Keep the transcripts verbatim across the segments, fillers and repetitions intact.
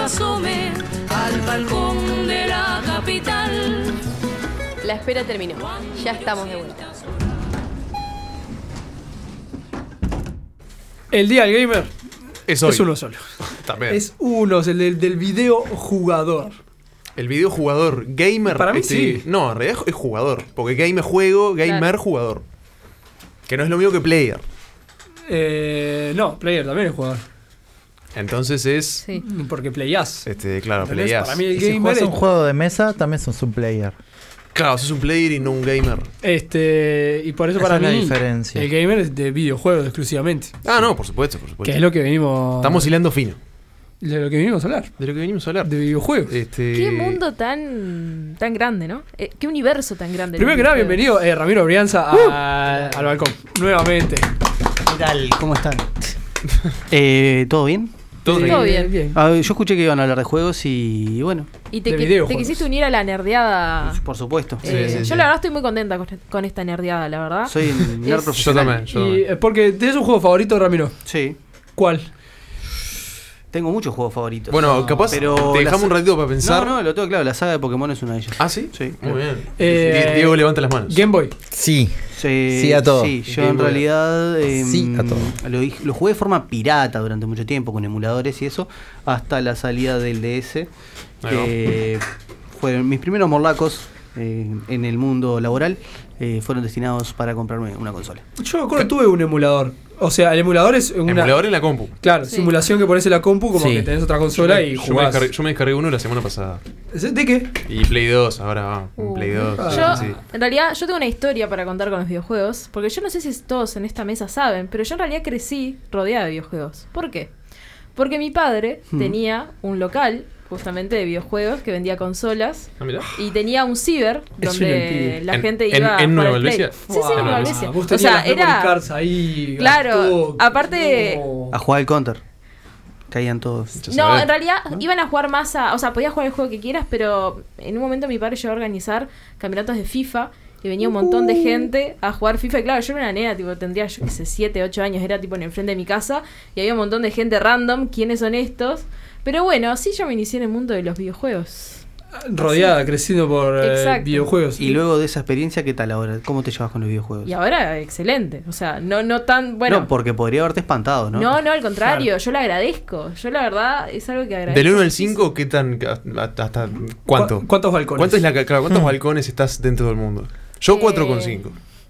asome al balcón de la capital. La espera terminó. Ya estamos de vuelta. El día del gamer es, hoy. es uno solo. También. Es uno, es el del, del video jugador. El videojugador, gamer. Para mí este, sí. No, en realidad es jugador. Porque game es juego, gamer Claro. jugador. Que no es lo mismo que player. Eh, no, player también es jugador. Entonces es. Sí. Porque playás. Este, claro, ¿Entendés? playás. Para mí el Y si gamer juegas es un juego de mesa, también sos un player. Claro, sos un player y no un gamer. Este, y por eso Esa para es la mí diferencia. el gamer es de videojuegos exclusivamente. Ah, no, por supuesto, por supuesto. Que es lo que venimos. Estamos hilando fino. De lo que venimos a hablar. De lo que venimos a hablar. De videojuegos. Este... Qué mundo tan tan grande, ¿no? Eh, qué universo tan grande. Primero que nada, bienvenido eh, Ramiro Brianza a- al balcón. Nuevamente. ¿Qué tal? ¿Cómo están? eh, ¿Todo bien? Todo Todo bien. bien. Ah, yo escuché que iban a hablar de juegos y bueno, Y te, de que- te videojuegos. quisiste unir a la nerdeada. por supuesto. Sí, Eh, sí, yo sí. la verdad estoy muy contenta con, con esta nerdeada, la verdad. Soy un nerd Es- Yo profesional. también, yo Y también. eh, porque tenés un juego favorito, Ramiro. Sí, ¿Cuál? tengo muchos juegos favoritos. Bueno, capaz pero te la dejamos un sa- ratito para pensar. No, no, lo tengo claro, la saga de Pokémon es una de ellas. ¿Ah, sí? Sí. Muy bien. Eh, Diego levanta las manos. Game Boy. Sí. Sí, Sí a todo. Sí, yo Game en Boy. realidad em, Sí a todo. Lo, di- lo jugué de forma pirata durante mucho tiempo, con emuladores y eso, hasta la salida del D S. Ahí va. Eh, fueron mis primeros morlacos eh, en el mundo laboral, eh, fueron destinados para comprarme una consola. Yo me acuerdo que tuve un emulador. O sea, el emulador es una. Emulador en la compu. Claro, Sí. simulación que pones en la compu, como Sí. que tenés otra consola y yo, me jugás. descargué, yo me descargué uno la semana pasada. ¿De qué? Y Play dos, ahora va. Un Uh. Play dos. Ah. Yo, sí. en realidad, yo tengo una historia para contar con los videojuegos, porque yo no sé si todos en esta mesa saben, pero yo en realidad crecí rodeada de videojuegos. ¿Por qué? Porque mi padre Hmm. tenía un local, justamente de videojuegos, que vendía consolas, Ah, mirá. y tenía un ciber Es un donde pibe. la En- gente en- iba en a Nueva jugar al Play. Albesia. Sí, sí, Wow. en Nueva Ah, Albesia. vos O tenías sea, las memory era... cards ahí. Claro, Gastón. aparte- No. A jugar al counter. Caían todos. Ya No, sabés. en realidad iban a jugar más a... O sea, podías jugar el juego que quieras, pero en un momento mi padre llegó a organizar campeonatos de FIFA y venía un montón de gente a jugar FIFA. Y claro, yo era una nena, tipo, tendría, yo qué sé, siete, ocho años, era tipo en el frente de mi casa y había un montón de gente random. ¿Quiénes son estos? Pero bueno, así yo me inicié en el mundo de los videojuegos. Rodeada, creciendo por eh, Exacto. videojuegos. Y luego de esa experiencia, ¿qué tal ahora? ¿Cómo te llevas con los videojuegos? Y ahora, excelente. O sea, no, no tan... Bueno, no, porque podría haberte espantado, ¿no? no, no, al contrario, Claro. yo lo agradezco. Yo la verdad es algo que agradezco. Del uno al muchísimo. cinco, ¿qué tan. hasta, hasta cuánto? ¿Cu- ¿Cuántos balcones? ¿Cuánto es la, claro, ¿Cuántos Hmm. balcones estás dentro del mundo? Yo cuatro Eh, con cinco.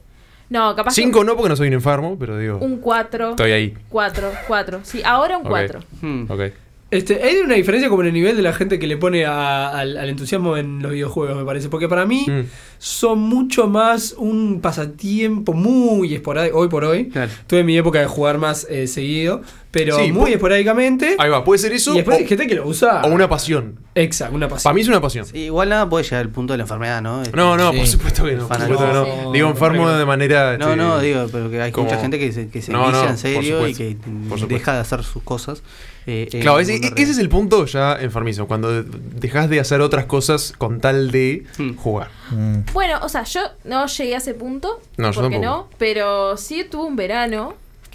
No, capaz que cinco no porque no soy un enfermo, pero digo. un cuatro. Estoy ahí. cuatro, cuatro. Sí, ahora un Ok. cuatro. Hmm. Ok. Este, hay una diferencia como en el nivel de la gente que le pone a- al, al entusiasmo en los videojuegos, me parece. Porque para mí Mm. son mucho más un pasatiempo muy esporádico, hoy por hoy. Claro. Tuve mi época de jugar más eh, seguido, pero Sí, muy pu- esporádicamente. Ahí va, puede ser eso. Y después o, hay gente que lo usa. o una pasión. Exacto, una pasión. Para mí es una pasión. Sí, igual nada puede llegar al punto de la enfermedad, ¿no? No, no, Sí. por supuesto que no. Por Fanático. supuesto que no. No, Digo sí. enfermo de manera. No, este, no, digo, pero que hay como- mucha gente que se, que se No, vicia no, en por serio y supuesto, que por mm, supuesto. deja de hacer sus cosas. eh, en Claro, el ese, mundo ese es real. el punto ya enfermizo. Cuando dejas de hacer otras cosas con tal de Hmm. jugar. Mm. Bueno, o sea, yo no llegué a ese punto. No, yo porque tampoco. no, pero sí tuve un verano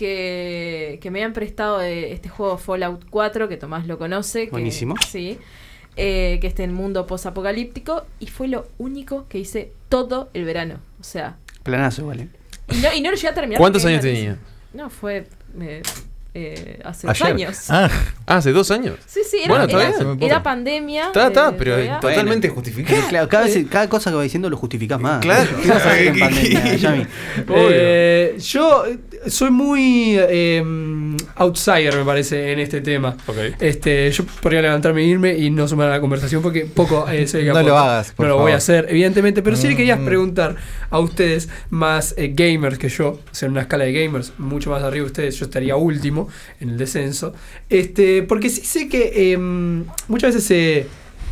que, que me habían prestado de este juego Fallout cuatro, que Tomás lo conoce. Que, Buenísimo. Sí. Eh, que está en mundo posapocalíptico. Y fue lo único que hice todo el verano. O sea, Planazo, igual, ¿eh? y no, y no lo llegué a terminar. ¿Cuántos porque años era- tenía? No, fue eh, eh, hace Ayer. dos años. Ah, Ah, hace dos años. Sí, sí, era, Bueno, está era- bien. era pandemia. Está, está, eh, pero todavía. totalmente Bueno. justificado. Claro, cada, vez, cada cosa que va diciendo lo justificás más. Claro. ¿Qué vas a hacer en pandemia, Yami? Eh, yo eh, soy muy eh, outsider, me parece, en este tema. Ok. Este, yo podría levantarme e irme y no sumar a la conversación porque poco eh, sé que No lo aporta. hagas, por No lo voy favor. a hacer, evidentemente. Pero sí le quería Mm. preguntar a ustedes, más eh, gamers que yo, o sea, en una escala de gamers mucho más arriba de ustedes, yo estaría último en el descenso. Este, porque sí sé que eh, muchas veces se,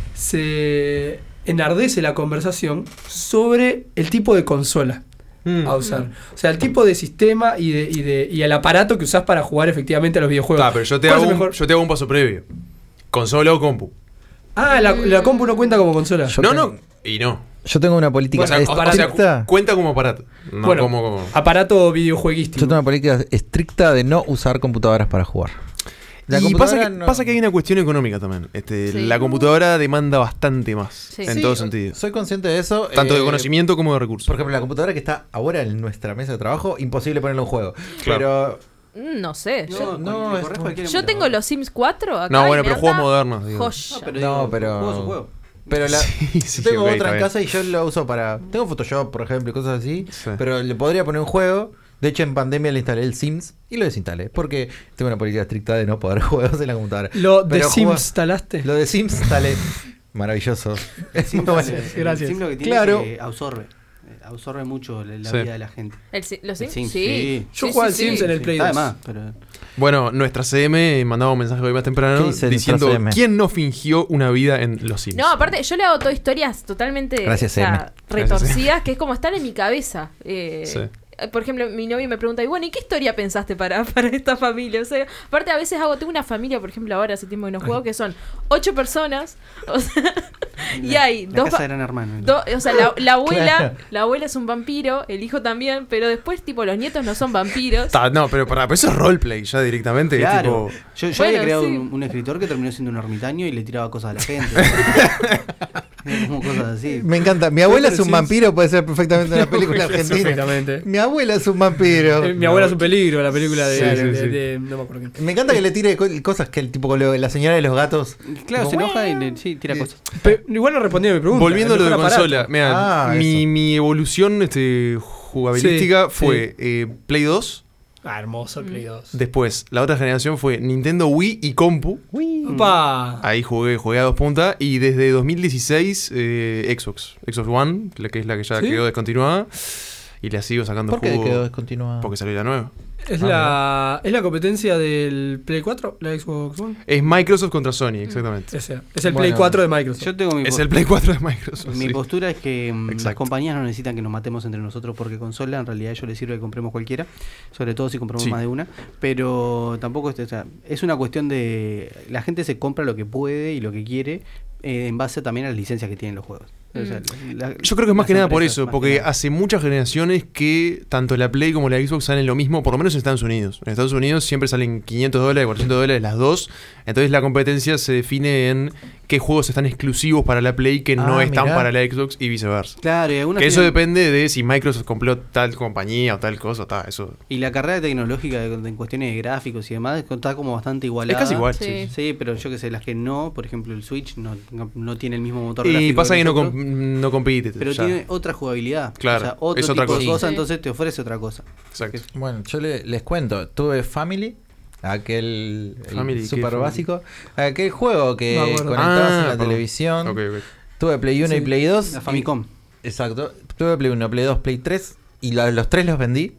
se enardece la conversación sobre el tipo de consola Mm. a usar. O sea, el tipo de sistema y, de, y, de, y el aparato que usás para jugar efectivamente a los videojuegos. Ah, pero yo te, ¿Cuál es hago el un, mejor? yo te hago un paso previo. Consola o compu. Ah, la, la compu no cuenta como consola. Yo no, tengo- no. Y no. yo tengo una política O sea, o- o sea, estricta. cu- cuenta como aparato. No Bueno, como, como- aparato videojueguístico. Yo tengo una política estricta de no usar computadoras para jugar. La y computadora pasa que, no- pasa que hay una cuestión económica también. Este, Sí. La computadora demanda bastante más Sí. en Sí, todo sentido. Soy consciente de eso. Tanto de eh, conocimiento como de recursos. Por ejemplo, la computadora que está ahora en nuestra mesa de trabajo, imposible ponerle un juego. Claro. Pero Mm, No sé. Yo, no, le es corres muy- cualquier yo tengo emulador. los Sims cuatro acá. No, y bueno, me pero juegos anda modernos, digo. joya. No, pero, No, digo, pero- juego su juego. Pero la, Sí, sí, tengo ok, otra está en bien. casa y yo la uso para... Tengo Photoshop, por ejemplo, y cosas así. Sí. Pero le podría poner un juego. De hecho, en pandemia le instalé el Sims y lo desinstalé. Porque tengo una política estricta de no poder juegos en la computadora. ¿Lo de Pero Sims juego- instalaste? Lo de Sims instalé. Maravilloso. Sim, No, el- el gracias. Sim lo que tiene Claro. es que absorbe. eh, Absorbe mucho la, la Sí. vida de la gente. El Si- ¿Los El Sims? Sims, Sí. sí. Yo Sí, jugaba al sí, Sims sí. en el Sí, Play dos. Además, pero Bueno, nuestra C M mandaba un mensaje hoy más ¿Qué temprano dice nuestra diciendo C M? quién no fingió una vida en los Sims. No, aparte, yo le hago todas historias totalmente Gracias, o sea, M. retorcidas, que es como están en mi cabeza. Eh, Sí. Por ejemplo, mi novio me pregunta, y bueno, ¿y qué historia pensaste para, para esta familia? O sea, aparte a veces hago, tengo una familia, por ejemplo, ahora hace tiempo que no juego, que son ocho personas, o sea, y hay la dos... casa va- de Gran Hermano. do- o sea, la, la abuela, Claro. la abuela es un vampiro, el hijo también, pero después, tipo, los nietos no son vampiros. Ta- no, pero para pero eso es roleplay ya directamente. es Claro. tipo- Yo, yo Bueno, había creado sí. un, un escritor que terminó siendo un ermitaño y le tiraba cosas a la gente. Era como cosas así. Me encanta. Mi abuela Pero es un Sims- vampiro, puede ser perfectamente una película argentina. Perfectamente. Mi abuela es un vampiro. Eh, mi abuela es un peligro, la película de, Sí, sí, de- sí. de- no me acuerdo quién. Me encanta que le tire co- cosas que el tipo con lo- la señora de los gatos. Claro, se Como, enoja y le, sí, tira cosas. Pero igual no respondí a mi pregunta. Volviendo a el lo de mejor aparato. consola, mira, Ah, mi, eso. mi evolución este, jugabilística Sí, fue eh, Play dos. Ah, hermoso el Play dos. Después, la otra generación fue Nintendo Wii y Compu. Opa. Ahí jugué, jugué a dos puntas. Y desde dos mil dieciséis, eh, Xbox. Xbox One, la que es la que ya ¿Sí? quedó descontinuada. Y la sigo sacando ¿Por qué jugo quedó descontinuado? porque salió la nueva. ¿Es, Ah, la, ¿Es la competencia del Play cuatro? ¿La Xbox One? Es Microsoft contra Sony, exactamente. Ese, es el Bueno. Play cuatro de Microsoft. Yo tengo mi, Es pos- el Play cuatro de Microsoft. mi sí. postura es que mm, las Exacto. compañías no necesitan que nos matemos entre nosotros porque consola en realidad a ellos les sirve que compremos cualquiera, sobre todo si compramos Sí. más de una, pero tampoco es, o sea, es una cuestión de la gente se compra lo que puede y lo que quiere eh, en base también a las licencias que tienen los juegos. O sea, la- Yo creo que es más las que nada por empresas, eso, más porque que nada. hace muchas generaciones que tanto la Play como la Xbox salen lo mismo, por lo menos en Estados Unidos. En Estados Unidos siempre salen quinientos dólares, cuatrocientos dólares las dos. Entonces la competencia se define en qué juegos están exclusivos para la Play que no Ah, están mirá. para la Xbox y viceversa. Claro, y algunas Que eso tienen- depende de si Microsoft compró tal compañía o tal cosa, ta, eso y la carrera tecnológica de- de- en cuestiones de gráficos y demás está como bastante es igualada. casi igual. Sí. sí. Sí, pero yo que sé, las que no, por ejemplo el Switch no, no, no tiene el mismo motor Y gráfico pasa que no, nosotros, com- no compite. pero ya. tiene otra jugabilidad. Claro, o sea, otro es otra tipo de cosa. cosa, Sí. entonces te ofrece otra cosa. Exacto. Bueno, yo le- les cuento. Tuve Family, aquel el Family, ¿qué super Family? básico. Aquel juego que Me acuerdo. conectabas Ah, en la perdón. televisión. Ok, ok. Tuve Play uno y Sí. Play dos. La Famicom. y- exacto. Tuve Play uno, Play dos, Play tres. Y la- los tres los vendí.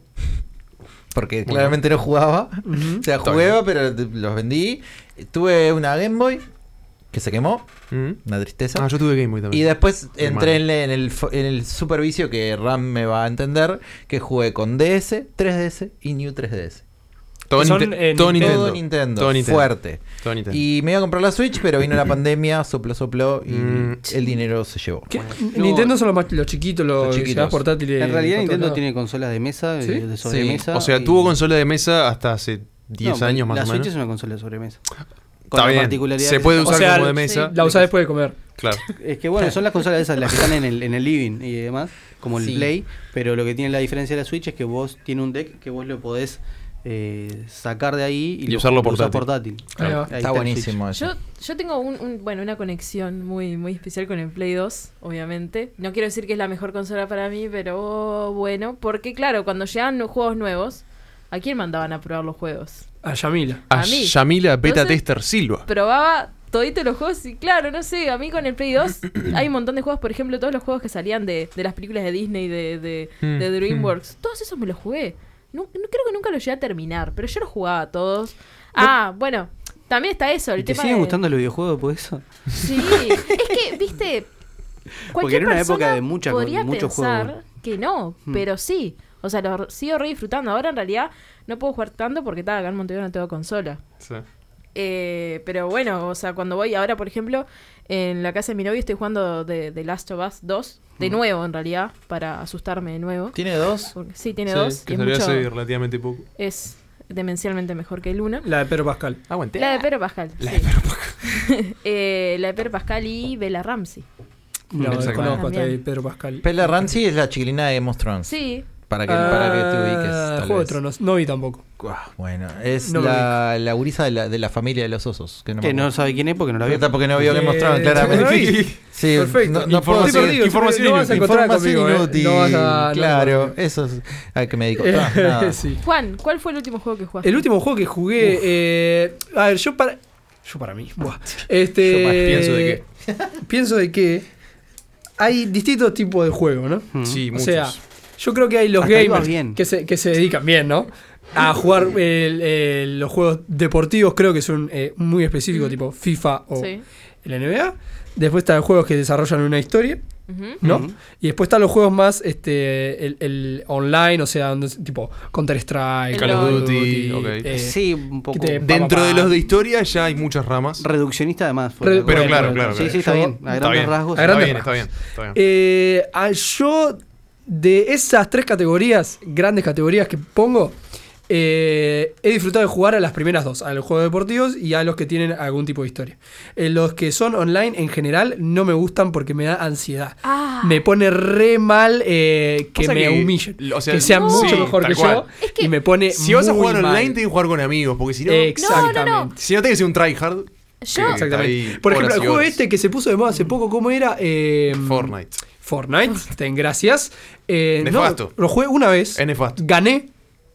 Porque Bueno. claramente no jugaba. Ujú. O sea, Está jugaba, pero t- los vendí. Tuve una Game Boy que se quemó. Mm. Una tristeza. Ah, yo tuve Game Boy Y también. después Qué entré mal. en, en el, fo- en el supervicio que Ram me va a entender. Que jugué con D S, tres D S y New tres D S. Todo, Son, Ninte- eh, todo Nintendo. Todo Nintendo. Todo Nintendo. Fuerte. Todo Nintendo. Y me iba a comprar la Switch, pero vino la pandemia, sopló, sopló y Mm. el dinero se llevó. ¿Qué? No. Nintendo son los, más, los chiquitos, los, Los que chiquitos. llevas portátiles. En realidad por Nintendo todos lados. tiene consolas de mesa, ¿Sí? eh, de sobremesa. O sea, y- tuvo consola de mesa hasta hace diez No, años más la o Switch menos. es una consola de sobremesa. Con Está la bien. particularidad Se que puede O usar sea, como de sí, mesa. La usás después de comer. Claro. Es que bueno, son las consolas esas las que están en el, en el living y demás, como el Sí. Play, pero lo que tiene la diferencia de la Switch es que vos tiene un deck que vos lo podés eh, sacar de ahí y, Y lo- usarlo lo usás portátil. portátil. Ahí va. Ahí Está el buenísimo eso. Yo, yo tengo un, un- bueno, una conexión muy, muy especial con el Play dos, obviamente. No quiero decir que es la mejor consola para mí, pero bueno, porque claro, cuando llegan los juegos nuevos, ¿a quién mandaban a probar los juegos? A Yamila. A A mí. Yamila Beta Entonces- Tester Silva. Probaba toditos los juegos y claro, no sé, a mí con el Play dos hay un montón de juegos, por ejemplo, todos los juegos que salían de, de las películas de Disney, de, de, Hmm, de DreamWorks, todos esos me los jugué. No, no- creo que nunca los llegué a terminar, pero yo los jugaba todos. Ah, bueno, también está eso, el ¿Y te tema siguen de- gustando los videojuegos por eso? Sí, es que, viste, Porque cualquier era una persona época de mucha- podría mucho pensar juego. que no, Hmm. pero sí. O sea, lo sigo re disfrutando. Ahora en realidad no puedo jugar tanto porque está acá en Montevideo no tengo consola. Sí. Eh, pero bueno, o sea, cuando voy ahora, por ejemplo, en la casa de mi novio estoy jugando de, de Last of Us dos, de Mm. nuevo en realidad, para asustarme de nuevo. ¿Tiene dos? Porque- sí, tiene Sí, dos. y Que es salió mucho- hace relativamente poco. es, demencialmente mejor que el uno. La de Pedro Pascal. Aguante. La de Pedro Pascal. La sí. de Pedro Pascal. eh, la de Pedro Pascal y Bella Ramsey. No, Exacto. desconozco hasta También. ahí Pedro Pascal. Bella Ramsey es la chiquilina de Game of Thrones. Sí. Para que, para que te ubiques. Ah, tal Juego de vez. Tronos. No vi tampoco. Bueno, es No me la, la gurisa de la, de la familia de los osos. Que no, me Que no acuerdo. sabe quién es porque no la vio. Porque no vio Game of Thrones, Eh, claramente. no vi. Sí, Perfecto. no, no puedo Estoy seguir- perdido, información no vas a encontrar Información conmigo, ¿eh? inútil. No vas a- no claro, vas a- eso es a que me dedico. Eh, Ah, nada. sí. Juan, ¿cuál fue el último juego que jugaste? El último juego que jugué. Eh, a ver, yo para. Yo para mí. Buah. Este, Yo para- pienso de qué. Pienso de que hay distintos tipos de juegos, ¿no? Mm. Sí, O muchos. sea, yo creo que hay los Hasta ahí vas gamers bien. que se, que se dedican bien, ¿no? A jugar el- el- los juegos deportivos, creo que son eh, muy específicos, Mm. tipo FIFA o Sí. el N B A. Después están los juegos que desarrollan una historia, Ujú. ¿no? Ujú. Y después están los juegos más este el, el online, o sea, donde es tipo Counter-Strike, Call of Duty, ok. eh, Sí, un poco. que te- Dentro pa, pa, de pa. los de historia ya hay muchas ramas. Reduccionista además. fue Re- la cosa. Pero claro, claro, Sí, claro. sí, está Yo- bien. A Está grandes bien. rasgos. A Está grandes bien, rasgos. está bien, está bien. Eh, ah, yo, de esas tres categorías, grandes categorías que pongo, eh, he disfrutado de jugar a las primeras dos, a los juegos deportivos y a los que tienen algún tipo de historia. Eh, los que son online, en general, no me gustan porque me da ansiedad. Ah. Me pone re mal eh, que Pasa me que, humillen. o sea, que sean no. mucho Sí, mejor tal que cual. yo. Es que- y me pone Si vas a muy jugar mal. online, tenés que jugar con amigos, porque si no. Exactamente. No, no, no. Si no, tenés que ser un tryhard. Yo- que está Exactamente. ahí Por ejemplo, horas el y juego horas. este que se puso de moda hace poco, ¿cómo era? Eh, Fortnite. Fortnite, ten gracias. Eh, no, Nefasto. lo jugué una vez. Es nefasto. Gané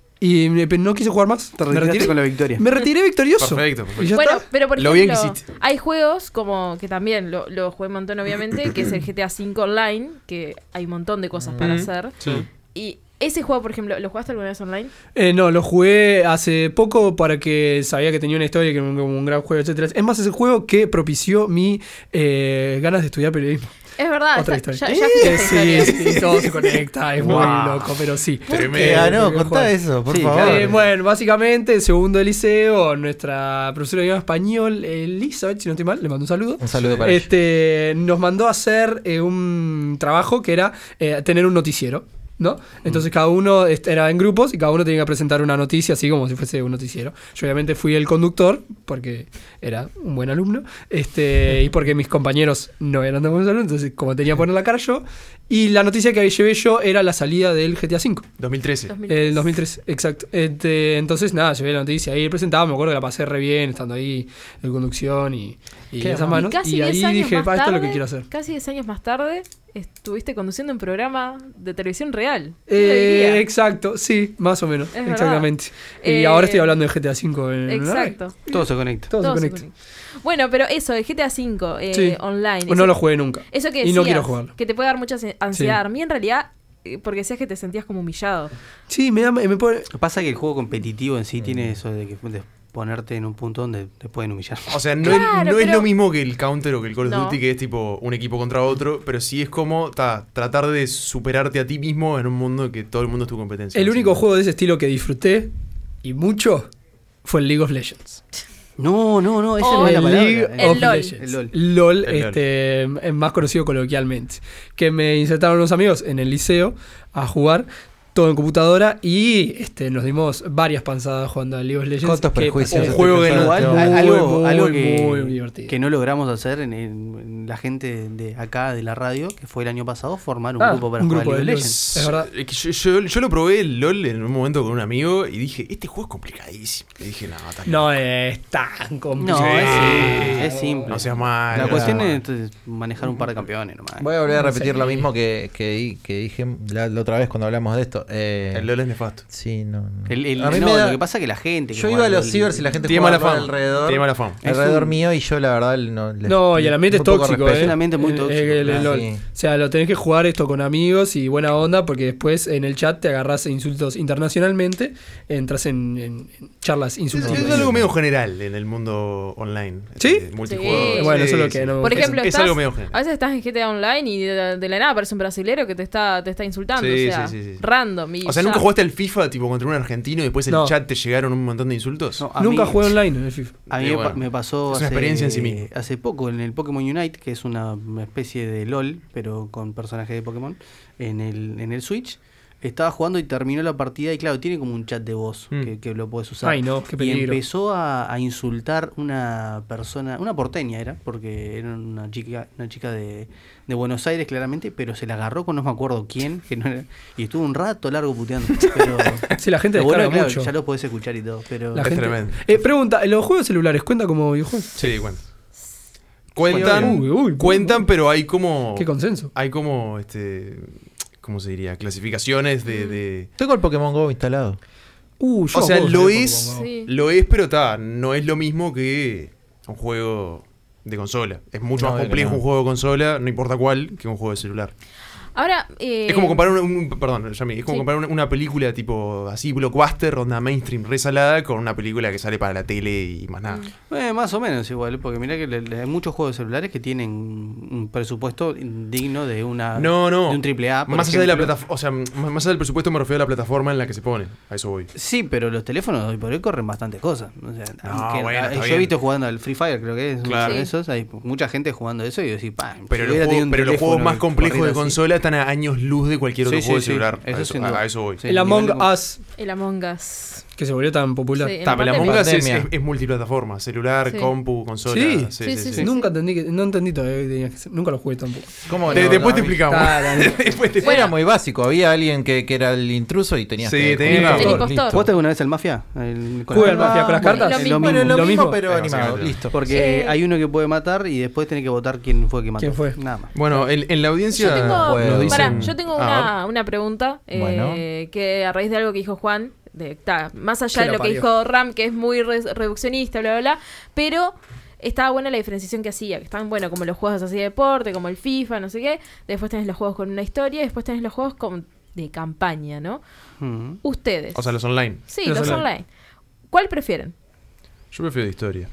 y me- no quise jugar más. Te me retiraste retiré con la victoria. Me retiré victorioso. Perfecto, perfecto. Y ya Bueno, está. pero por Lo bien que ejemplo, hiciste. hay juegos como que también lo, lo jugué un montón, obviamente, que es el G T A cinco Online, que hay un montón de cosas para Mm. hacer. Sí. Y ese juego, por ejemplo, ¿lo jugaste alguna vez online? Eh, no, lo jugué hace poco para que sabía que tenía una historia, que era un, un gran juego, etcétera. Es más, es el juego que propició mi eh, ganas de estudiar periodismo. Es verdad, Otra está- historia. ya, ya Eh, escuché esta sí, historia. sí, todo se conecta, es muy Wow. loco, pero sí. Tremendo. Eh, ah, no, Porque contá juega- eso, por Sí, favor. claro. Eh, bueno, básicamente, en segundo de liceo, nuestra profesora de idioma español, Elizabeth, si no estoy mal, le mando un saludo. Un saludo para ella. Este, nos mandó a hacer eh, un trabajo que era eh, tener un noticiero, ¿no? Entonces cada uno est- era en grupos y cada uno tenía que presentar una noticia así como si fuese un noticiero. Yo obviamente fui el conductor porque era un buen alumno, este, y porque mis compañeros no eran tan buenos alumnos, entonces como tenía que poner la cara yo, y la noticia que llevé yo era la salida del G T A cinco. dos mil trece. dos mil El dos mil tres, exacto. Este, entonces, nada, llevé la noticia ahí presentaba, me acuerdo que la pasé re bien, estando ahí en conducción y, y Qué esas amor. manos. Y casi Y ahí diez años dije, más pa, esto es lo que tarde- quiero hacer. Casi diez años más tarde, estuviste conduciendo un programa de televisión real. ¿Quién lo Eh, diría? exacto, sí, más o menos, Es verdad. exactamente. Y Eh, ahora estoy hablando de G T A cinco en una red. Exacto. Todo se conecta. Todo, Todo se se conecta. conecta. Bueno, pero eso, el G T A cinco eh, Sí. online. No eso- lo jugué nunca. Eso que Y decías, no quiero jugarlo. que te puede dar mucha ansiedad. Sí. A mí en realidad, eh, porque decías que te sentías como humillado. Sí, me da, me pone... Lo que pasa es que el juego competitivo en sí tiene eso de, que, de ponerte en un punto donde te pueden humillar. O sea, no, Claro, es, no es pero- lo mismo que el Counter o que el Call of No. Duty, que es tipo un equipo contra otro, pero sí es como ta, tratar de superarte a ti mismo en un mundo que todo el mundo es tu competencia. El único Sí. juego de ese estilo que disfruté, y mucho, fue el League of Legends. No, no, no, esa Oh, no es la El palabra. League eh. of El LOL. Legends. El LOL. LOL, El este, es más conocido coloquialmente. Que me insertaron unos amigos en el liceo a jugar, todo en computadora, y este, nos dimos varias panzadas jugando al League of Legends. ¿Cuántos que prejuicios un este juego que persona no, Igual, no, a- muy, algo, muy, algo muy, que, divertido. que no logramos hacer en, en la gente de acá de la radio, que fue el año pasado, formar un Ah, grupo para un jugar grupo League de of LOL. Legends. Es verdad. Eh, que Yo, yo, yo lo probé el LOL en un momento con un amigo y dije, este juego es complicadísimo. Y dije, no, tan No es tan complicado. No, Sí. es simple. Es simple. No seas mal. La no cuestión seas es mal. entonces, manejar un par de campeones nomás. Voy a volver a No repetir sé. lo mismo que, que, di- que dije la, la otra vez cuando hablamos de esto. Eh, El LOL es nefasto. Sí, no. no. El, el- A mí no, me da- lo que pasa es que la gente. que Yo juega iba a al los LOL- cibers y la gente Tiene jugaba mala al fama. alrededor. Tiene mala fama. Es Alrededor un- mío y yo la verdad no les- No, y el ambiente es muy poco tóxico, respeto. ¿eh? Es un ambiente muy El- tóxico, el- el claro. LOL. Sí. O sea, lo tenés que jugar esto con amigos y buena onda, porque después en el chat te agarrás insultos internacionalmente, entras en, en- en charlas Es, insultantes. es algo medio general en el mundo online. ¿Sí? este, multijugador. Sí. Bueno, eso es lo que no- Por Es- ejemplo, es, estás- algo medio general. a veces estás en G T A Online y de, de la nada aparece un brasilero que te está, te está insultando. Sí, o sea, sí, sí, sí. random. y O sea, ya. ¿nunca jugaste al FIFA tipo contra un argentino y después el No. chat te llegaron un montón de insultos? No, a Nunca mí- jugué online en el FIFA. A mí Y me, bueno, pa- me pasó es una hace, experiencia en sí mismo. hace poco en el Pokémon Unite, que es una, una especie de LOL, pero con personajes de Pokémon, en el, en el Switch. Estaba jugando y terminó la partida y claro, tiene como un chat de voz Mm. que, que lo puedes usar. Ay, no, qué y peligro. empezó a, a insultar una persona, una porteña era, porque era una chica, una chica de, de Buenos Aires claramente, pero se la agarró con no me acuerdo quién, que no era- y estuvo un rato largo puteando. Pero, Sí, la gente lo bueno, descarga claro, mucho. ya lo podés escuchar y todo, pero La Es gente... tremendo. Eh, pregunta, ¿los juegos celulares cuentan como videojuegos? Sí, cuenta. Cuentan, Uy, uy, cuentan, pero hay como. Qué consenso. Hay como, este. ¿Cómo se diría? Clasificaciones de. de- Tengo el Pokémon Go instalado. Uh, yo O sea, juego lo de es. Pokémon Go. Sí. Lo es, pero está. No es lo mismo que un juego de consola. Es mucho No, más es que complejo no. un juego de consola, no importa cuál, que un juego de celular. Ahora, eh, Es como comparar un, un- perdón, Yami, es como Sí. comparar una, una película tipo así blockbuster, onda mainstream resalada, con una película que sale para la tele y más nada. Eh, más o menos igual, porque mirá que le- le- hay muchos juegos celulares que tienen un presupuesto digno de una No, no. de un triple A. por Más allá de la ejemplo. plataforma, o sea, más más allá del presupuesto me refiero a la plataforma en la que se pone. A eso voy. Sí, pero los teléfonos hoy por hoy corren bastante cosas. O sea, No, aunque- bueno, ah, está yo he bien. visto jugando al Free Fire, creo que es uno Claro. de esos. Hay mucha gente jugando eso y yo decís, pa, Pero, si los, hubiera juegos, tenido un pero los teléfono juegos más que complejos de corriera así. consola están a años luz de cualquier otro Sí, juego sí, de sí. celular. Eso a, eso, sin a- duda. a eso voy. Sí. El el Among nivel de- Us, el Among Us. que se volvió tan popular. Sí, en Ta, la pero la pandemia. Among Us es, Pandemia. es- es multiplataforma. Celular, Sí. compu, consola. Sí. Sí, sí, sí. Nunca entendí que, no entendí todavía que tenías que ser- nunca lo jugué tampoco. ¿Cómo Te- no? después No, te a mí- explicamos. Claro, no. Después te- Era muy básico. Había alguien que, que era el intruso y tenías Sí, que. tenía- El impostor. Listo. ¿Jugaste alguna vez el Mafia? El, con Jugué la- al Mafia con las bueno, cartas. lo mismo. Bueno, lo, Lo mismo, mismo. pero Sí, animado. básicamente. Listo. Porque Eh, hay uno que puede matar y después tenés que votar quién fue que mató. ¿Quién fue? Nada más. Bueno, en, en la audiencia Yo tengo, Bueno. nos dicen... pará, yo tengo Ah, una, una pregunta eh, Bueno. que a raíz de algo que dijo Juan, de, ta, más allá Que de la lo que parió. dijo Ram, que es muy re- reduccionista, bla, bla, bla, pero estaba buena la diferenciación que hacía, que están, bueno, como los juegos así de deporte, como el FIFA, no sé qué, después tenés los juegos con una historia, y después tenés los juegos con, de campaña, ¿no? Mm. Ustedes. O sea, los online. sí, los los, online. online. ¿Cuál prefieren? Yo prefiero de historia.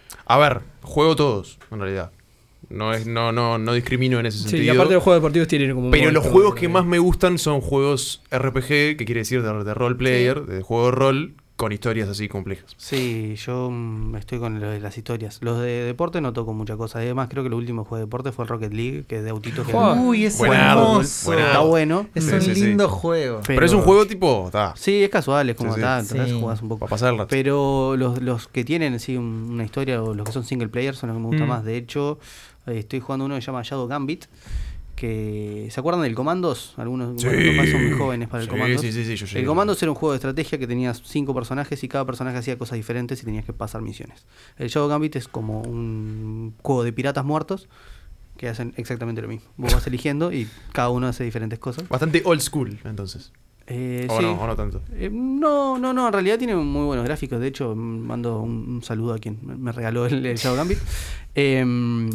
A ver, juego todos, en realidad. No es no no no discrimino en ese Sí, sentido. y aparte los juegos deportivos tienen como... Pero modo los de juegos juego, que ¿no? más me gustan son juegos R P G, que quiere decir de, de role player, de juego de rol, con historias así complejas. Sí, yo mm, estoy con lo de las historias. Los de deporte no toco mucha cosa. Además, creo que el último juego de deporte fue el Rocket League, que es de autitos. que- Juan. Uy, es Buenardo, hermoso. buenardo. Está bueno. Es Sí, un sí, sí. lindo juego. Pero, es un juego tipo, ta, Sí, es casual, es como Sí, sí. tal, entonces Sí. jugás un poco. para pasar el rato. Pero los, los que tienen sí, un- una historia o los que son single player son los que me gustan Mm. más. De hecho, eh, estoy jugando uno que se llama Shadow Gambit. Que, ¿se acuerdan del Comandos? Algunos Sí. bueno, capaz son muy jóvenes para el Sí, Comandos. sí, sí, sí, yo llegué. El Comandos era un juego de estrategia que tenías cinco personajes y cada personaje hacía cosas diferentes y tenías que pasar misiones. El Shadow Gambit es como un juego de piratas muertos que hacen exactamente lo mismo. Vos vas eligiendo y cada uno hace diferentes cosas. Bastante old school, entonces. Eh, o sí. no, o no tanto. Eh, no, no, no, en realidad tiene muy buenos gráficos. De hecho, mm, mando un, un saludo a quien me- me regaló el, el Shadow Gambit. Eh,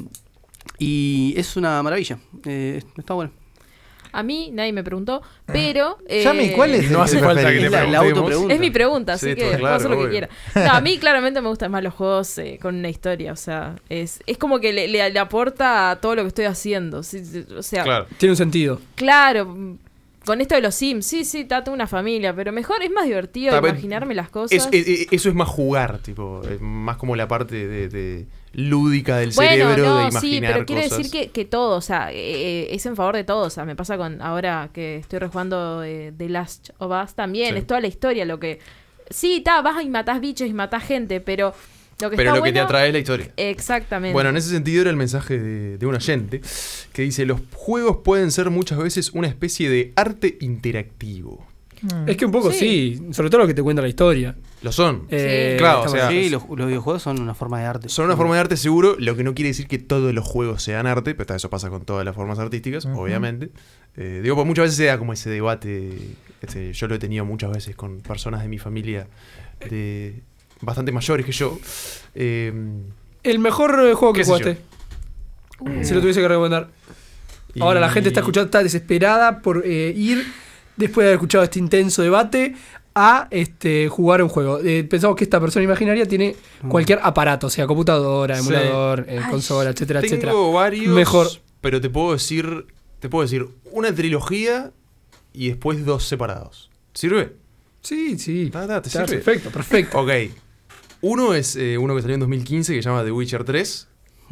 y es una maravilla. Eh, está bueno. A mí nadie me preguntó, pero... eh, Yami, ¿cuál es No el hace que falta que preferís? le Es la, la preguntemos. autopregunta. Es mi pregunta, así Sí, que todo puedo claro, hacer lo que obvio. quiera. No, a mí claramente me gustan más los juegos eh, con una historia, o sea, es, es como que le, le- le aporta a todo lo que estoy haciendo. Sí, sí, o sea, Claro. Tiene un sentido. claro, mm, con esto de los Sims, sí, sí, ta, tengo una familia, pero mejor es más divertido Ta, pero imaginarme las cosas. Es- es- es- eso es más jugar, tipo, es más como la parte de, de lúdica del Bueno, cerebro no, de sí, imaginar pero quiero cosas. decir que, que todo, o sea, eh, es en favor de todo, o sea, me pasa con ahora que estoy rejugando eh, The Last of Us también, Sí. es toda la historia lo que... Sí, ta, vas y matás bichos y matás gente, pero lo que Pero está lo que te bueno- atrae es la historia. Exactamente. Bueno, en ese sentido era el mensaje de, de un oyente que dice, los juegos pueden ser muchas veces una especie de arte interactivo. Es que un poco Sí. sí. Sobre todo lo que te cuenta la historia. Lo son. Eh, Claro, está o sea, bueno. Sí, los, los videojuegos son una forma de arte. Son una forma de arte seguro, lo que no quiere decir que todos los juegos sean arte, pero eso pasa con todas las formas artísticas, Ujú. obviamente. Eh, digo, pues muchas veces se da como ese debate, este, yo lo he tenido muchas veces con personas de mi familia de bastante mayores que yo. Eh, El mejor eh, juego que ¿Qué sé jugaste. Si lo tuviese que recomendar. Ahora la y- gente está escuchando, está desesperada por eh, ir, después de haber escuchado este intenso debate, a este jugar un juego. Eh, pensamos que esta persona imaginaria tiene cualquier aparato, o sea, computadora, Sí. emulador, eh, Ay. consola, etcétera, Tengo etcétera. varios, Mejor. pero te puedo decir, te puedo decir una trilogía y después dos separados. ¿Sirve? Sí, sí. Ta, ta, ¿te Está sirve? perfecto, perfecto. Ok. Uno es eh, uno que salió en dos mil quince que se llama The Witcher tres.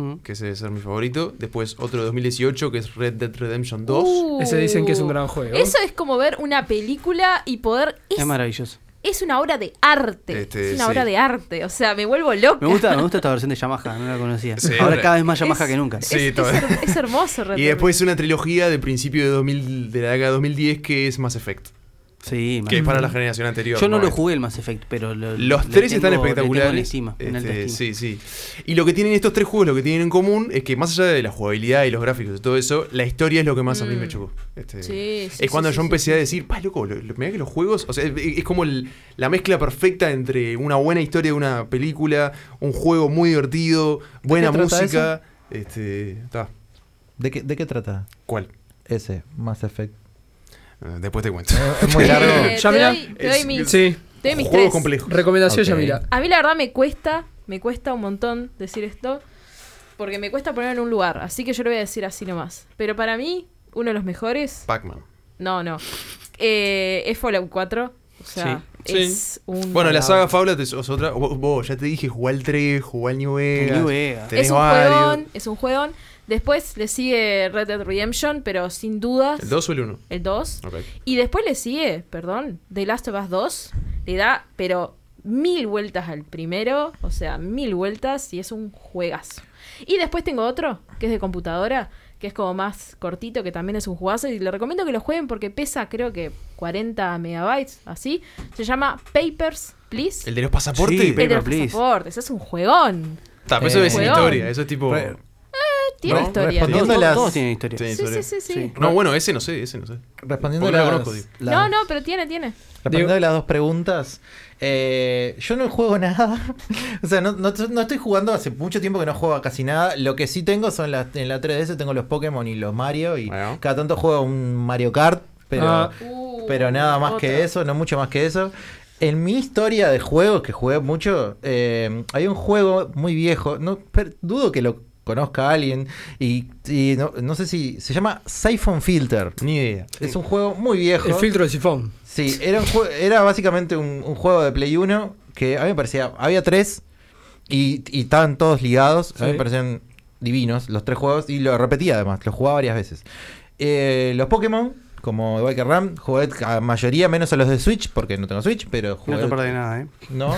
Mm. que ese debe ser mi favorito. Después otro de dos mil dieciocho, que es Red Dead Redemption dos. Uh, Ese dicen que es un gran juego. Eso es como ver una película y poder... Es, Es maravilloso. es una obra de arte. Este, es una sí. obra de arte. O sea, me vuelvo loca. Me gusta, me gusta esta versión de Yamaha, no la conocía. Sí. Ahora cada vez más Yamaha Es- que nunca. Sí, es, es todo. her- es hermoso. Red Y Dead. después una trilogía de principio de dos mil, de la década de dos mil diez, que es Mass Effect. Sí, Que es man. para la generación anterior. Yo no ¿no? lo jugué el Mass Effect, pero lo- Los le tres tengo- están le tengo espectaculares. en estima, en alta Este, estima. sí, sí. Y lo que tienen estos tres juegos, lo que tienen en común, es que más allá de la jugabilidad y los gráficos y todo eso, la historia es lo que más a mí me Mm. chocó. Este, Sí, sí, es cuando sí, yo sí, empecé sí. a decir, pa, loco, lo, lo- mirá que los juegos, o sea, es, es como el- la mezcla perfecta entre una buena historia de una película, un juego muy divertido, buena qué trata música. Este, ta, ¿De qué, ¿De qué trata ¿Cuál? ese Mass Effect? Eh, después te cuento. Es es muy largo. Eh, te Yamila, doy, te doy es- mis, Sí. te doy mis Juegos tres. complejos. Recomendación, Ok. Yamila. A mí la verdad me cuesta, me cuesta un montón decir esto, porque me cuesta ponerlo en un lugar, así que yo lo voy a decir así nomás. Pero para mí, uno de los mejores, Pac-Man. no, no, eh, es Fallout cuatro, o sea, Sí, es un... Bueno, la Fallout. saga Fallout es, es otra. Vos, vos, ya te dije, jugué al tres, jugué al New Vegas. New Vegas. tenés Es un varios. juegón, es un juegón. Después le sigue Red Dead Redemption, pero sin dudas ¿El dos o el uno? el dos. Ok. Y después le sigue, perdón, The Last of Us dos. Le da, pero mil vueltas al primero. O sea, mil vueltas y es un juegazo. Y después tengo otro, que es de computadora, que es como más cortito, que también es un jugazo. Y le recomiendo que lo jueguen porque pesa, creo que cuarenta megabytes, así. Se llama Papers, Please. ¿El de los pasaportes? Sí, El de los Paper, please. pasaportes, es un juegón. Ta, pero eso Eh, es sin Juegón. historia, eso es tipo. Re- Tiene No, historia. respondiendo Todos, las- todos tienen historia. Tiene Sí, historia. sí, sí, sí. Sí. No, bueno, ese no sé, ese no sé. Respondiendo Porque no las, lo conozco, digo. las- No, no, pero tiene, tiene. respondiendo Digo- las dos preguntas, eh, yo no juego nada. O sea, no, no, no estoy jugando hace mucho tiempo que no juego a casi nada. Lo que sí tengo son las, en la tres D S tengo los Pokémon y los Mario. Y Bueno. cada tanto juego un Mario Kart, pero, Ah. Uh, pero nada más otra. que eso, no mucho más que eso. En mi historia de juegos, que jugué mucho, eh, hay un juego muy viejo, no per- dudo que lo conozca alguien, y, y no, no sé si se llama Siphon Filter. Ni idea. Es un juego muy viejo. El filtro de sifón. Sí, era, un jue- era básicamente un, un juego de Play uno que a mí me parecía, había tres y, y estaban todos ligados, a mí Sí. me parecían divinos los tres juegos y lo repetía además, lo jugaba varias veces. Eh, los Pokémon, como igual que Ram, jugué a la mayoría menos a los de Switch, porque no tengo Switch, pero No jugué... te perdés nada, ¿eh? No,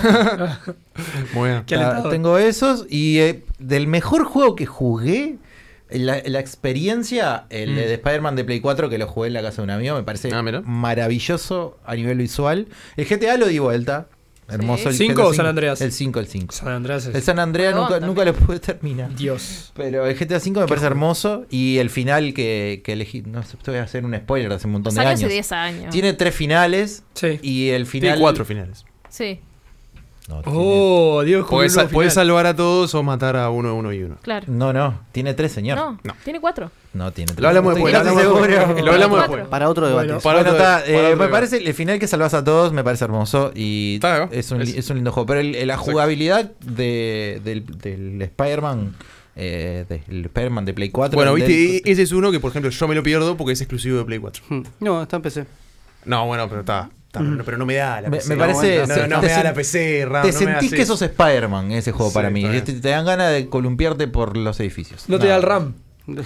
Muy bien. Qué Ah, alentador. tengo esos y eh, del mejor juego que jugué, la, la experiencia, el Mm. de, de Spider-Man de Play cuatro que lo jugué en la casa de un amigo, me parece Ah, mira. maravilloso a nivel visual. El G T A lo di vuelta, hermoso. El ¿Cinco G T A o San Andreas? El cinco, el cinco. San Andrés El es San Andreas Juegón nunca, nunca también. lo pude terminar. Dios. Pero el G T A cinco me parece hermoso y el final que, que elegí, no sé, te voy a hacer un spoiler de hace un montón Salió de hace años. diez años. Tiene tres finales Sí. y el final... Tiene cuatro finales. Sí, No, tiene- Oh, Dios, Podés, cumplió sal- un podés final. salvar a todos o matar a uno, uno y uno. claro. no, no, tiene tres, señor. No, No. tiene cuatro. No tiene tres. Lo hablamos Estoy después. Lo casi hablamos seguro. después. Lo hablamos Cuatro. después. Para otro debate. Bueno, Para Bueno, otro- está, para eh, otro me debate. parece el final que salvas a todos me parece hermoso y Está, es, un, es- es un lindo juego. Pero el- la Exacto. jugabilidad de, del, del Spider-Man, eh, del Spider-man de Play cuatro. Bueno, del- viste, e- ese es uno que, por ejemplo, yo me lo pierdo porque es exclusivo de Play cuatro. Hmm. No, está en P C. No, bueno, pero está. está, Mm. pero, pero no me da la Me- P C. me No, parece- No, no, se- no te me da sen- la P C, Ram, te no me sentís haces- que sos Spider-Man ese juego Sí, para mí. está bien. Te, te dan ganas de columpiarte por los edificios. No te da el RAM.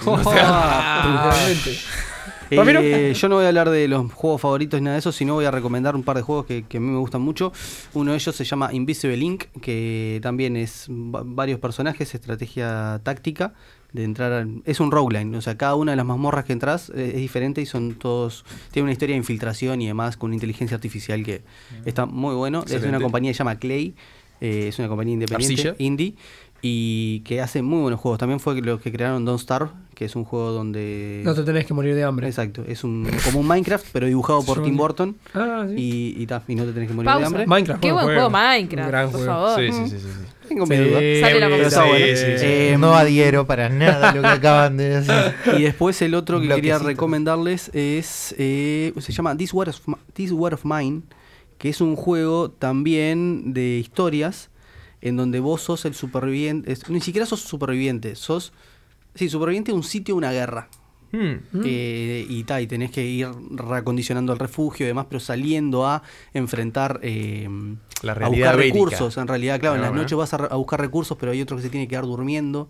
Ah. Literalmente. Eh, Ramiro. yo no voy a hablar de los juegos favoritos ni nada de eso, sino voy a recomendar un par de juegos que, que a mí me gustan mucho. Uno de ellos se llama Invisible Inc, que también es va- varios personajes, estrategia táctica de entrar al- es un rogueline, o sea, cada una de las mazmorras que entras eh, es diferente y son todos tiene una historia de infiltración y demás con una inteligencia artificial que está muy bueno. Es Excelente. una compañía que se llama Clay, eh, es una compañía independiente, Arcilla. indie, y que hace muy buenos juegos. También fue los que crearon Don't Starve, que es un juego donde No te tenés que morir de hambre. exacto, es un como un Minecraft pero dibujado por Yo- Tim Burton Ah, sí. y, y, ta, y no te tenés que morir de Pausa. hambre. Minecraft. Qué buen juego Minecraft, Un gran por juego. favor. Sí, sí, sí, sí, sí. Tengo Sí, mi duda. Sale la sí, cosa. Está bueno. sí, sí, sí. Eh, no adhiero para nada a lo que acaban de decir. Y después el otro que quería Bloquecito. recomendarles es eh, se llama This War of, Mi- This War of Mine, que es un juego también de historias en donde vos sos el superviviente, es- ni siquiera sos superviviente, sos sí, superviviente de un sitio de una guerra. Hmm. Eh, y, ta, y tenés que ir reacondicionando el refugio y demás, pero saliendo a enfrentar eh, La a realidad buscar bélica. recursos. En realidad, claro, en Ah, las bueno. noches vas a, re- a buscar recursos, pero hay otro que se tiene que quedar durmiendo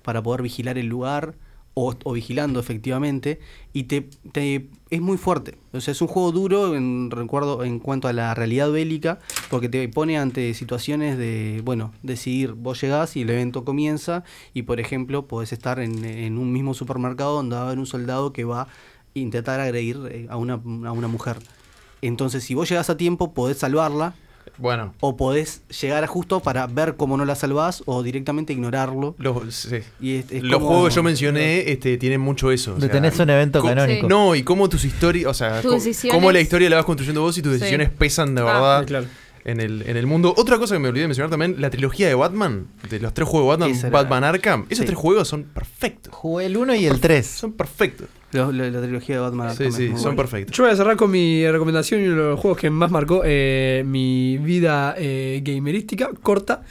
para poder vigilar el lugar o, o vigilando efectivamente, y te, te es muy fuerte. O sea, es un juego duro en recuerdo en cuanto a la realidad bélica, porque te pone ante situaciones de, bueno, decidir, vos llegás y el evento comienza, y por ejemplo, podés estar en, en un mismo supermercado donde va a haber un soldado que va a intentar agredir a una, a una mujer. Entonces, si vos llegás a tiempo, podés salvarla. Bueno. O podés llegar a justo para ver cómo no la salvás o directamente ignorarlo. Los, sí. y es, es Los como, juegos que yo mencioné este, tienen mucho eso. O De sea, tenés un evento co- canónico. No, y cómo tus historias, o sea, Tus co- decisiones. cómo la historia la vas construyendo vos y tus Sí. decisiones pesan de Ah. verdad Sí, claro. en, el, en el mundo. Otra cosa que me olvidé de mencionar también, la trilogía de Batman, de los tres juegos de Batman, Esa era- Batman Arkham, esos Sí. tres juegos son perfectos. Jugué el uno y el tres. Son perfectos. Lo- lo- la trilogía de Batman. Sí, Arkham sí, es muy son buena. perfectos. Yo voy a cerrar con mi recomendación y uno de los juegos que más marcó eh, mi vida eh, gamerística, corta,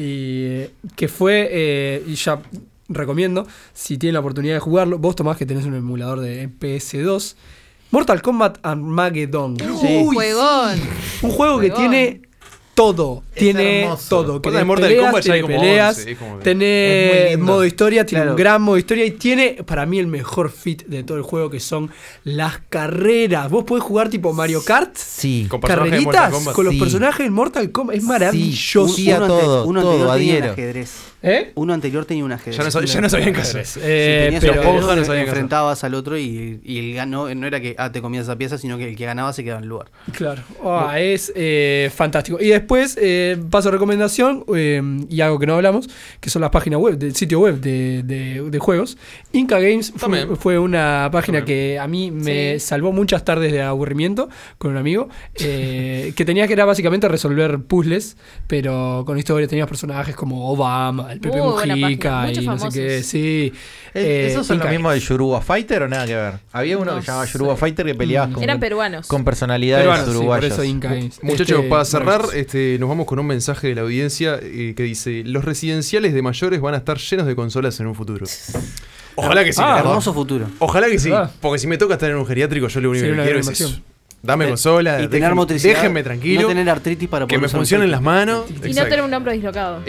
y que fue, eh, y ya recomiendo, si tienen la oportunidad de jugarlo, vos Tomás que tenés un emulador de P S dos, Mortal Kombat Armageddon. Sí. Uy, Juegón. un juego que Juegón. tiene todo, Es tiene hermoso. todo. Pasa Tiene que Mortal peleas, Kombat ya hay tiene como peleas, once, es como que- Es muy tiene lindo. modo historia, tiene Claro. un gran modo historia y tiene para mí el mejor fit de todo el juego, que son las carreras. Vos podés jugar tipo Mario Kart, Sí. Con personajes de Mortal carreritas Kombat. con los Sí. personajes de Mortal Kombat. Es maravilloso. Sí, a uno todo, ante- uno todo, anterior tenía un adhiero. ajedrez. ¿Eh? Uno anterior tenía un ajedrez. Ya no, sab- ya no sabían qué hacer. Eh, Si tenías pero- el Esponja ajedrez, no sabía qué hacer. enfrentabas al otro y, y el ganó, no era que ah, te comías esa pieza, sino que el que ganaba se quedaba en el lugar. Claro, Ah, es eh, fantástico. Y después eh, paso a recomendación eh, y algo que no hablamos, que son las páginas web, del sitio web de, de- de juegos. Inca Games fue, También. fue una página También. que a mí me Sí. salvó muchas tardes de aburrimiento con un amigo, eh, que tenía que era básicamente resolver puzzles, pero con historias tenías personajes como Obama, el Pepe Muy buena Mujica página, y muchos no sé qué. famosos. Sí. ¿Es- Eh, ¿Esos son Inca los mismos Games. del Yoruba Fighter o nada que ver? Había uno No que se llamaba sé. Yoruba Fighter que peleabas Mm. con, Eran peruanos. con personalidades Peruanos, sí, por uruguayas. eso Inca Games. Muchachos, Este, para cerrar, maravilloso. este, nos vamos con un mensaje de la audiencia eh, que dice: los residenciales de mayores van a estar llenos de consolas en un futuro. Ojalá que sí, Ah, la verdad. Hermoso futuro. Ojalá que sí, ¿Verdad? porque si me toca estar en un geriátrico, yo lo único Sería que una quiero gran es eso. inversión. Dame Eh, consola, y tener déjenme, motricidad, déjenme tranquilo, no tener artritis para que poder me usar un funcionen las joystick. manos. Y no Exacto. tener un hombro dislocado.